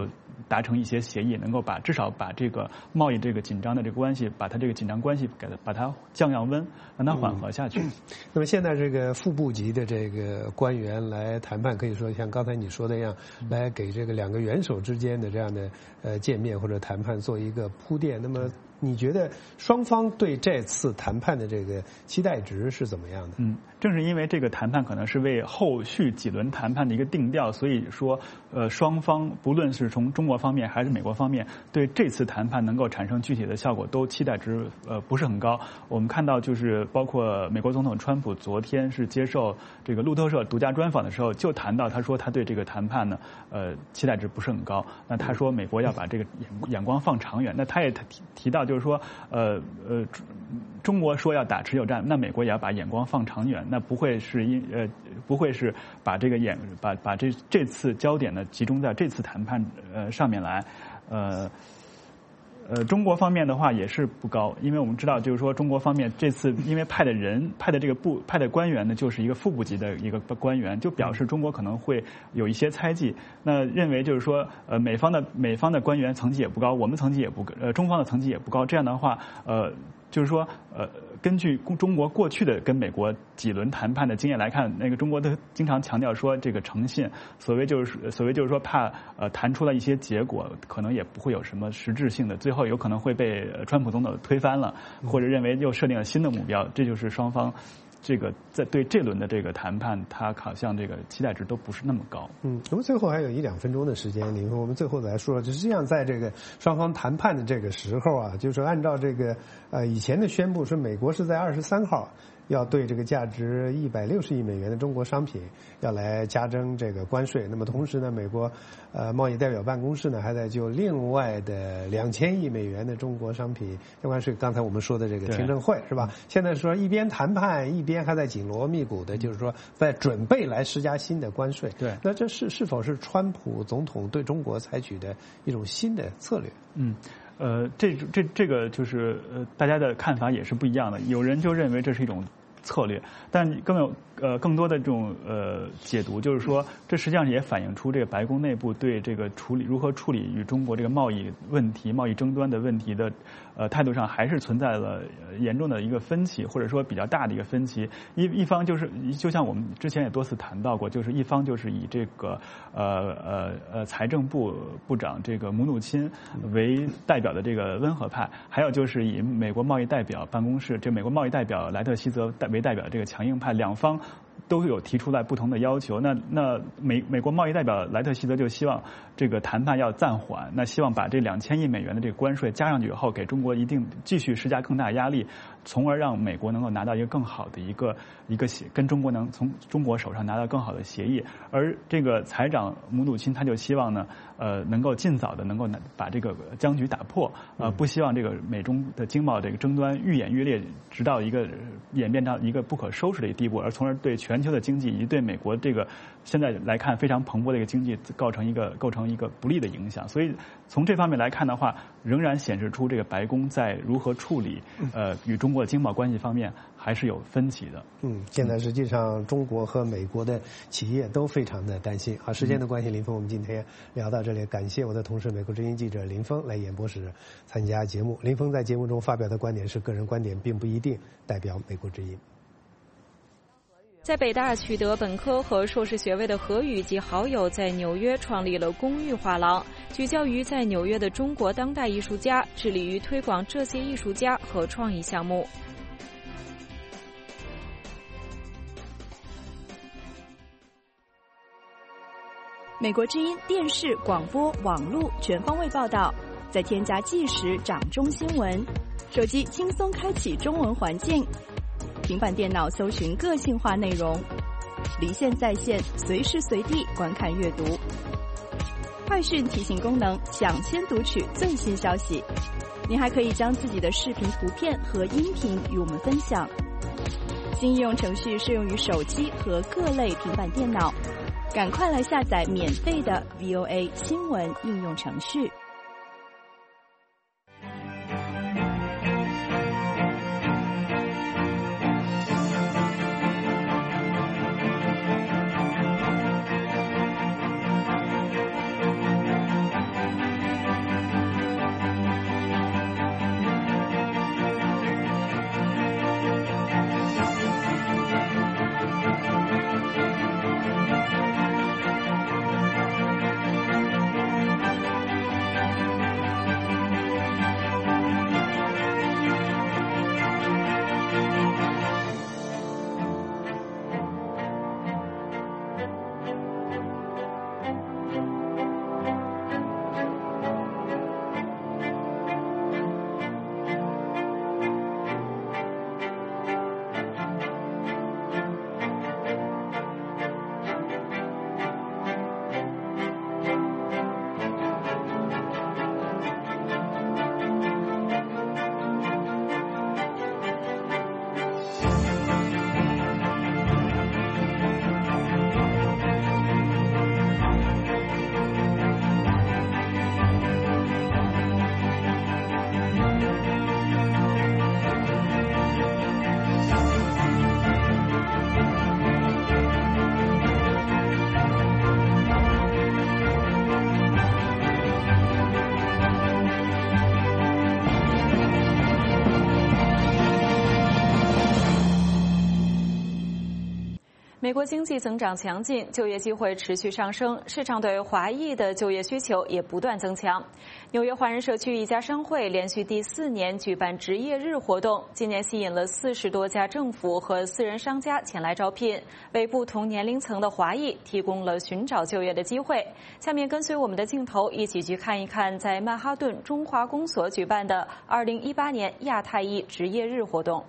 达成一些协议，能够至少把这个贸易这个紧张的这个关系，把它这个紧张关系把它降温，让它缓和下去。 那么现在这个副部级的这个官员来谈判，可以说像刚才你说的一样，来给这个两个元首之间的这样的见面或者谈判做一个铺垫。那么你觉得双方对这次谈判的这个期待值是怎么样的？ 正是因为这个谈判可能是为后续几轮谈判的一个定调，所以说双方不论是从中国方面还是美国方面，对这次谈判能够产生具体的效果都期待值不是很高。我们看到就是包括美国总统川普昨天是接受这个路透社独家专访的时候，就谈到他说他对这个谈判呢期待值不是很高。那他说美国要把这个眼光放长远，那他也提到就是说中国说要打持久战，那美国也要把眼光放长远，那不会是把这个把这次焦点呢集中在这次谈判上面来。中国方面的话也是不高，因为我们知道就是说中国方面这次因为派的官员呢就是一个副部级的一个官员，就表示中国可能会有一些猜忌，那认为就是说美方的官员层级也不高，我们层级也不中方的层级也不高，这样的话就是说根据中国过去的跟美国几轮谈判的经验来看，那个中国都经常强调说这个诚信，所谓就是说怕谈出了一些结果，可能也不会有什么实质性的，最后有可能会被川普总统推翻了，或者认为又设定了新的目标，这就是双方这个在对这轮的这个谈判，它好像这个期待值都不是那么高。 我们最后还有1-2分钟的时间，李峰，我们最后来说，就是这样，在这个双方谈判的这个时候啊，就是按照这个以前的宣布，说美国是在23号要对这个价值160亿美元的中国商品要来加征这个关税。那么同时呢，美国贸易代表办公室呢还在就另外的2000亿美元的中国商品相关税，刚才我们说的这个听证会是吧？现在说一边谈判一边还在紧锣密鼓的，就是说在准备来施加新的关税。 对， 那这是否是川普总统对中国采取的一种新的策略？ 这个就是大家的看法也是不一样的。有人就认为这是一种策略，但更多的这种解读就是说，这实际上也反映出这个白宫内部对这个如何处理与中国这个贸易问题、贸易争端的问题的态度上，还是存在了严重的一个分歧，或者说比较大的一个分歧。一方就像我们之前也多次谈到过，就是一方就是以这个财政部部长这个姆努钦为代表的这个温和派，还有就是以美国贸易代表办公室美国贸易代表莱特希泽为代表的这个强硬派，两方都有提出来不同的要求。那美国贸易代表莱特希泽就希望这个谈判要暂缓，那希望把这2000亿美元的这个关税加上去以后，给中国一定继续施加更大压力，从而让美国能够拿到一个更好的一个跟中国能从中国手上拿到更好的协议。而这个财长姆努钦他就希望呢能够尽早的能够把这个僵局打破，不希望这个美中的经贸这个争端愈演愈烈，直到演变到一个不可收拾的地步，而从而对全球的经济以及对美国这个现在来看非常蓬勃的一个经济构成一个不利的影响。所以从这方面来看的话，仍然显示出这个白宫在如何处理与中国的经贸关系方面还是有分歧的。 现在实际上中国和美国的企业都非常的担心。好，时间的关系，林峰，我们今天聊到这里，感谢我的同事美国之音记者林峰来演播室参加节目。林峰在节目中发表的观点是个人观点，并不一定代表美国之音。 在北大取得本科和硕士学位的何宇及好友在纽约创立了公寓画廊，聚焦于在纽约的中国当代艺术家，致力于推广这些艺术家和创意项目。 美国之音电视、广播、网络全方位报道，再添加即时掌中新闻，手机轻松开启中文环境，平板电脑搜寻个性化内容，离线在线，随时随地观看阅读。快讯提醒功能，抢先读取最新消息。您还可以将自己的视频、图片和音频与我们分享。新应用程序适用于手机和各类平板电脑，赶快来下载免费的 VOA 新闻应用程序。 美国经济增长强劲，就业机会持续上升，市场对华裔的就业需求也不断增强。纽约华人社区一家商会连续第4年举办职业日活动，今年吸引了40多家政府和私人商家前来招聘，为不同年龄层的华裔提供了寻找就业的机会。下面跟随我们的镜头一起去看一看在曼哈顿中华公所举办的2018年亚太裔职业日活动。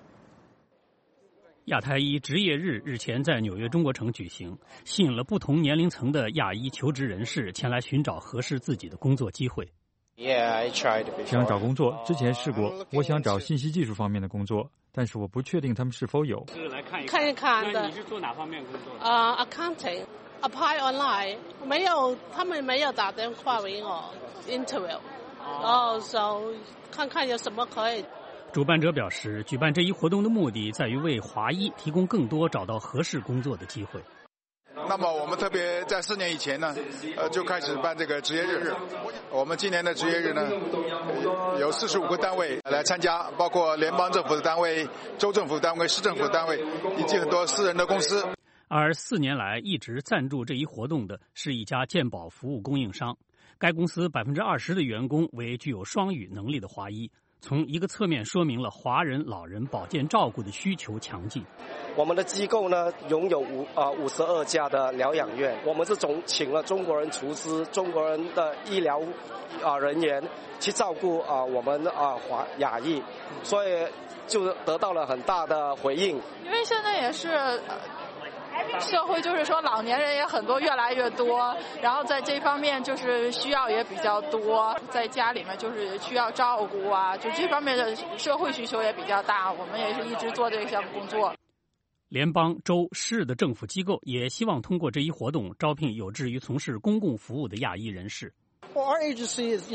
亚太裔职业日日前在纽约中国城举行，吸引了不同年龄层的亚裔求职人士前来寻找合适自己的工作机会。 想找工作，之前试过，我想找信息技术方面的工作，但是我不确定他们是否有。 是来看一看的。你是做哪方面工作的？Accounting, apply online， 没有，他们没有打电话给我 interview， so 看看有什么可以。 主办者表示，举办这一活动的目的在于为华裔提供更多找到合适工作的机会。 那么我们特别在4年以前呢，就开始办这个职业日。我们今年的职业日呢，有45个单位来参加，包括联邦政府的单位、州政府单位、市政府单位，以及很多私人的公司。 而4年来一直赞助这一活动的是一家健保服务供应商，该公司20%的员工为具有双语能力的华裔。从一个侧面说明了华人老人保健照顾的需求强劲。 我们的机构呢，拥有52家的疗养院，我们是请了中国人厨师、中国人的医疗人员去照顾我们亚裔，所以就得到了很大的回应。 因为现在也是社会就是说老年人也很多，越来越多，然后在这方面就是需要也比较多，在家里面就是需要照顾啊，就这方面的社会需求也比较大，我们也是一直做这个项目工作。 联邦、州、市的政府机构也希望通过这一活动招聘有志于从事公共服务的亚裔人士。 Well, our agency is,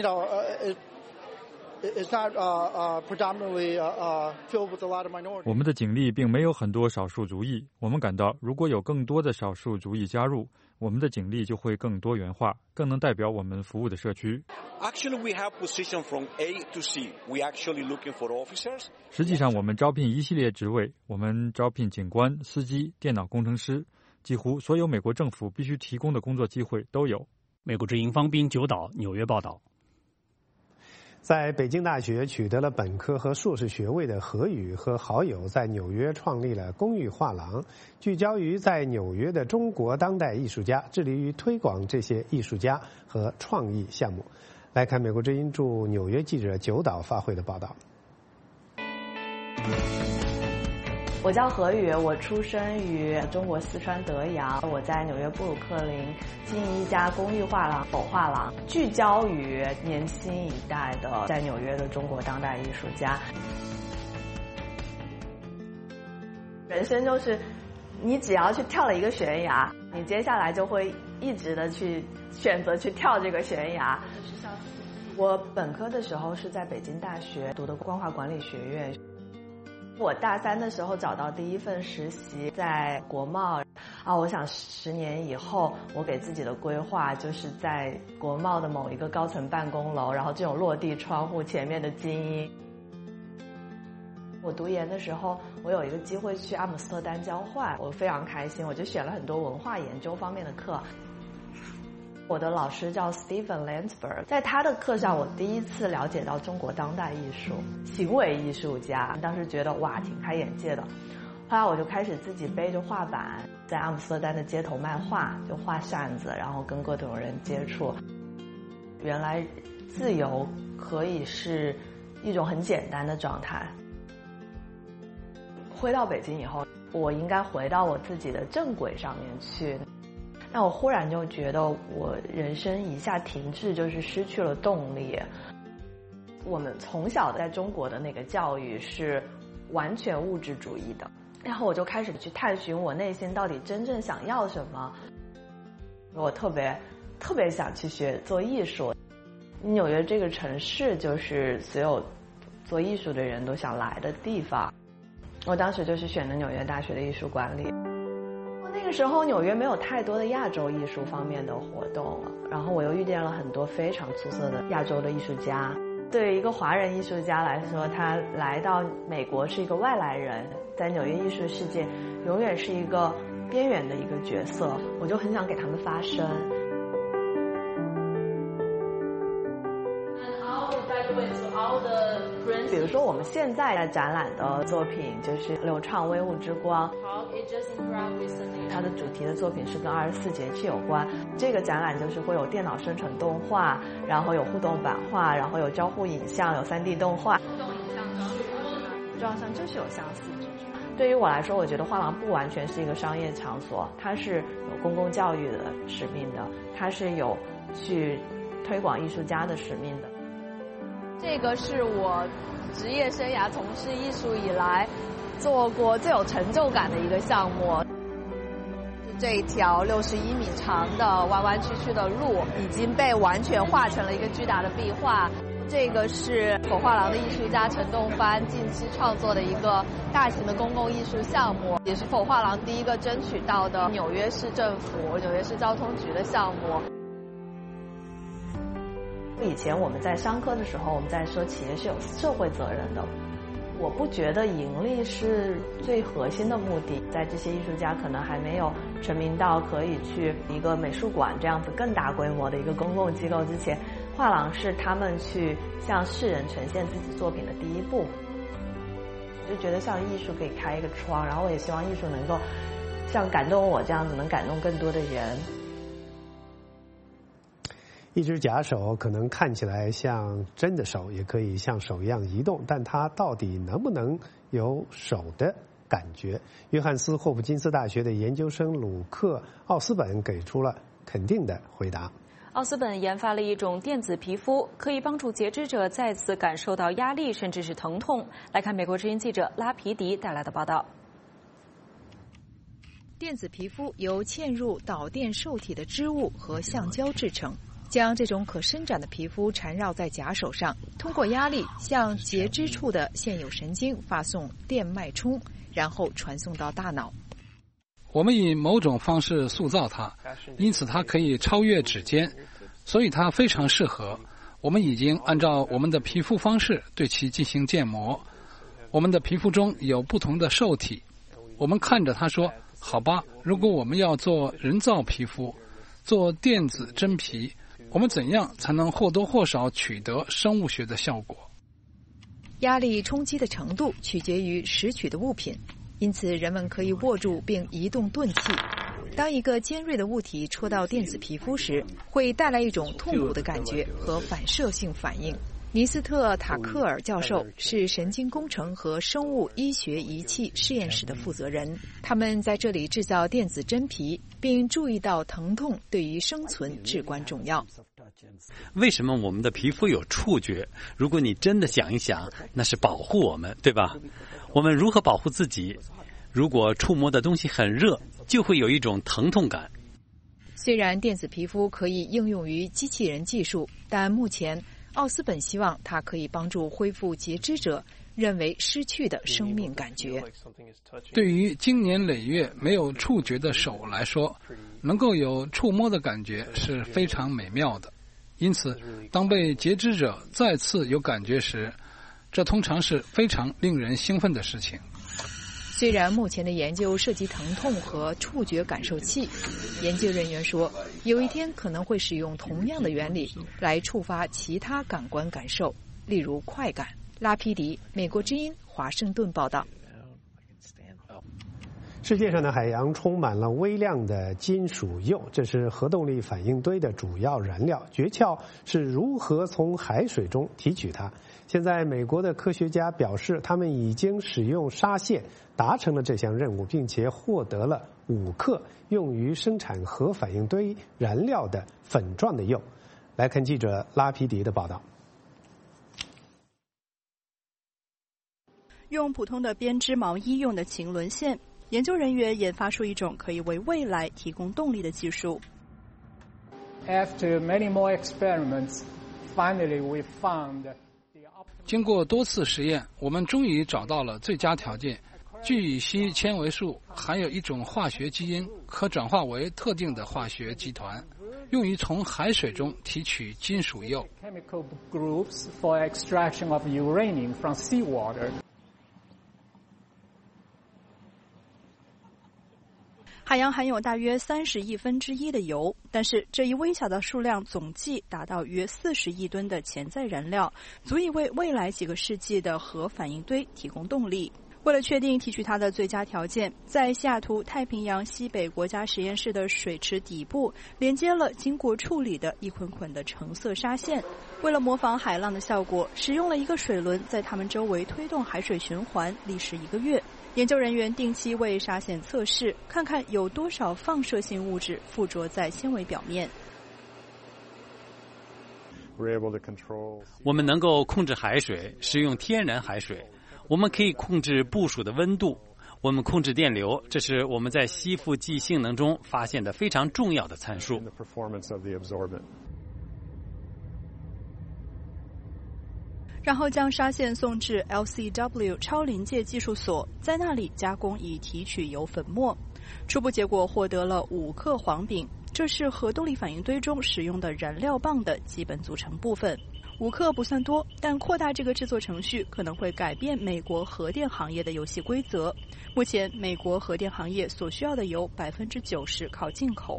it's not predominantly filled with a lot of minorities. 我们的警力并没有很多少数族裔，我们感到如果有更多的少数族裔加入，我们的警力就会更多元化，更能代表我们服务的社区。 Actually, we have position from A to C. We actually looking for officers. 实际上，我们招聘一系列职位，我们招聘警官、司机、电脑工程师，几乎所有美国政府必须提供的工作机会都有。 美国之音方斌、九岛，纽约报道。 在北京大学取得了本科和硕士学位的何宇和好友在纽约创立了公寓画廊，聚焦于在纽约的中国当代艺术家，致力于推广这些艺术家和创意项目。来看美国之音驻纽约记者九岛发回的报道。 我叫何宇，我出生于中国四川德阳，我在纽约布鲁克林经营一家公寓画廊否画廊，聚焦于年轻一代的在纽约的中国当代艺术家。人生就是你只要去跳了一个悬崖，你接下来就会一直的去选择去跳这个悬崖。我本科的时候是在北京大学读的光华管理学院。我大3的时候找到第一份实习在国贸我想10年以后我给自己的规划就是在国贸的某一个高层办公楼，然后这种落地窗户前面的精英。我读研的时候我有一个机会去阿姆斯特丹交换，我非常开心，我就选了很多文化研究方面的课。我的老师叫 Stephen Landsberg， 在他的课上我第一次了解到中国当代艺术，行为艺术家，当时觉得哇挺开眼界的。后来我就开始自己背着画板在阿姆斯特丹的街头卖画，就画扇子，然后跟各种人接触。原来自由可以是一种很简单的状态。回到北京以后，我应该回到我自己的正轨上面去。那我忽然就觉得我人生一下停滞，就是失去了动力。我们从小在中国的那个教育是完全物质主义的，然后我就开始去探寻我内心到底真正想要什么。我特别想去学做艺术。纽约这个城市就是所有做艺术的人都想来的地方。我当时就是选的纽约大学的艺术管理。那个时候纽约没有太多的亚洲艺术方面的活动，然后我又遇见了很多非常出色的亚洲的艺术家。对于一个华人艺术家来说，他来到美国是一个外来人，在纽约艺术世界永远是一个边缘的一个角色，我就很想给他们发声。比如说我们现在展览的作品就是流畅微雾之光，它的主题的作品是跟24节气有关。这个展览就是会有电脑生成动画，然后有互动版画，然后有交互影像，有3D 动画。互动影像跟照相就是有相似之处。对于我来说，我觉得画廊不完全是一个商业场所，它是有公共教育的使命的，它是有去推广艺术家的使命的。这个是我职业生涯从事艺术以来做过最有成就感的一个项目。这一条61米长的弯弯曲曲的路已经被完全画成了一个巨大的壁画。这个是否画廊的艺术家陈栋帆近期创作的一个大型的公共艺术项目，也是否画廊第一个争取到的纽约市政府、纽约市交通局的项目。以前我们在商科的时候，我们在说企业是有社会责任的。我不觉得盈利是最核心的目的，在这些艺术家可能还没有成名到可以去一个美术馆这样子更大规模的一个公共机构之前，画廊是他们去向世人呈现自己作品的第一步。就觉得像艺术可以开一个窗，然后我也希望艺术能够像感动我这样子，能感动更多的人。 一只假手可能看起来像真的手，也可以像手一样移动，但它到底能不能有手的感觉？约翰斯霍普金斯大学的研究生鲁克·奥斯本给出了肯定的回答。 奥斯本研发了一种电子皮肤，可以帮助截肢者再次感受到压力，甚至是疼痛。来看美国之音记者拉皮迪带来的报道。 电子皮肤由嵌入导电受体的织物和橡胶制成。将这种可伸展的皮肤缠绕在假手上，通过压力向截肢处的现有神经发送电脉冲，然后传送到大脑。 我们以某种方式塑造它，因此它可以超越指尖，所以它非常适合。我们已经按照我们的皮肤方式对其进行建模。我们的皮肤中有不同的受体，我们看着它说，好吧，如果我们要做人造皮肤，做电子真皮，我们怎样才能或多或少取得生物学的效果？ 压力冲击的程度取决于拾取的物品，因此人们可以握住并移动钝器。当一个尖锐的物体戳到电子皮肤时，会带来一种痛苦的感觉和反射性反应。尼斯特·塔克尔教授是神经工程和生物医学仪器实验室的负责人，他们在这里制造电子真皮，并注意到疼痛对于生存至关重要。 为什么我们的皮肤有触觉？如果你真的想一想，那是保护我们，对吧？我们如何保护自己？如果触摸的东西很热，就会有一种疼痛感。 虽然电子皮肤可以应用于机器人技术，但目前奥斯本希望它可以帮助恢复截肢者认为失去的生命感觉。 对于经年累月没有触觉的手来说，能够有触摸的感觉是非常美妙的。因此，当被截肢者再次有感觉时，这通常是非常令人兴奋的事情。 虽然目前的研究涉及疼痛和触觉感受器，研究人员说，有一天可能会使用同样的原理来触发其他感官感受，例如快感。拉皮迪，美国之音，华盛顿报道。 世界上的海洋充满了微量的金属铀，这是核动力反应堆的主要燃料。诀窍是如何从海水中提取它。现在美国的科学家表示，他们已经使用纱线达成了这项任务，并且获得了5克用于生产核反应堆燃料的粉状的铀。来看记者拉皮迪的报道。 用普通的编织毛衣用的腈纶线，研究人员研发出一种可以为未来提供动力的技术。 After many more experiments, finally we found. 经过多次实验，我们终于找到了最佳条件。聚乙烯纤维素含有一种化学基因，可转化为特定的化学集团，用于从海水中提取金属铀。 Chemical groups for extraction of uranium from seawater. 海洋含有大约30亿分之一的油，但是这一微小的数量总计达到约40亿吨的潜在燃料，足以为未来几个世纪的核反应堆提供动力。为了确定提取它的最佳条件，在西雅图太平洋西北国家实验室的水池底部连接了经过处理的一捆捆的橙色纱线。为了模仿海浪的效果，使用了一个水轮在它们周围推动海水循环，历时1个月。研究人员定期为纱线测试，看看有多少放射性物质附着在纤维表面。 我们能够控制海水，使用天然海水。我们可以控制部署的温度，我们控制电流，这是我们在吸附剂性能中发现的非常重要的参数。 然后将纱线送至 LCW 超临界技术所，在那里加工以提取油粉末。初步结果获得了5克黄丙，这是核动力反应堆中使用的燃料棒的基本组成部分。5克不算多，但扩大这个制作程序可能会改变美国核电行业的游戏规则。目前，美国核电行业所需要的油90%靠进口。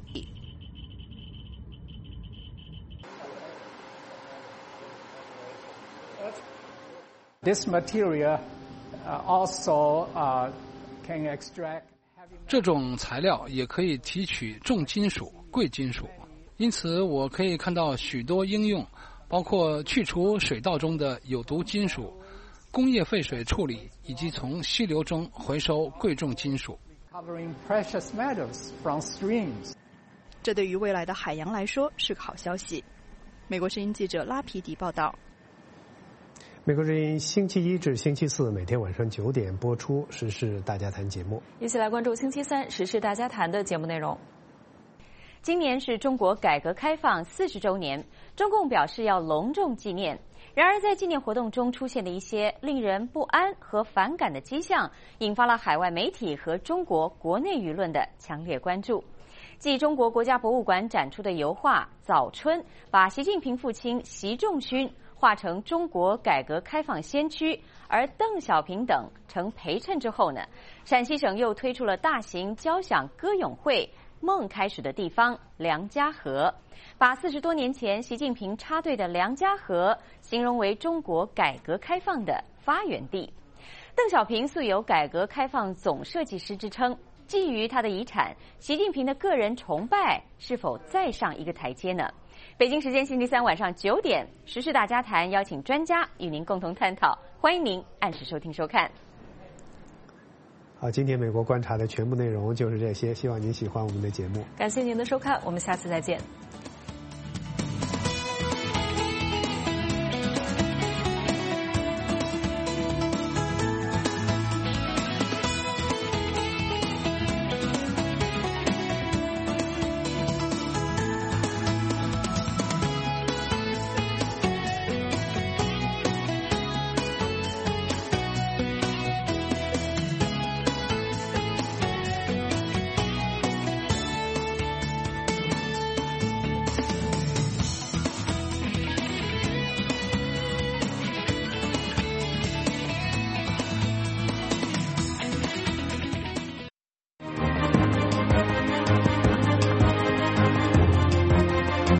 This material also can extract. 这种材料也可以提取重金属、贵金属，因此我可以看到许多应用，包括去除水道中的有毒金属、工业废水处理，以及从溪流中回收贵重金属。 Covering precious metals from streams. 这对于未来的海洋来说是个好消息。美国之音记者拉皮迪报道。 美国之音星期一至星期四每天晚上9点播出《时事大家谈》节目。 一起来关注星期三《时事大家谈》的节目内容。今年是中国改革开放40周年，中共表示要隆重纪念。然而，在纪念活动中出现的一些令人不安和反感的迹象，引发了海外媒体和中国国内舆论的强烈关注。继中国国家博物馆展出的油画《早春》，把习近平父亲习仲勋画成中国改革开放先驱，而邓小平等成陪衬之后呢，陕西省又推出了大型交响歌咏会《梦开始的地方》梁家河，把40多年前习近平插队的梁家河形容为中国改革开放的发源地。邓小平素有改革开放总设计师之称，基于他的遗产，习近平的个人崇拜是否再上一个台阶呢？北京时间星期三晚上9点，《时事大家谈》邀请专家与您共同探讨，欢迎您按时收听收看。 好，今天美国观察的全部内容就是这些，希望您喜欢我们的节目。 感谢您的收看，我们下次再见。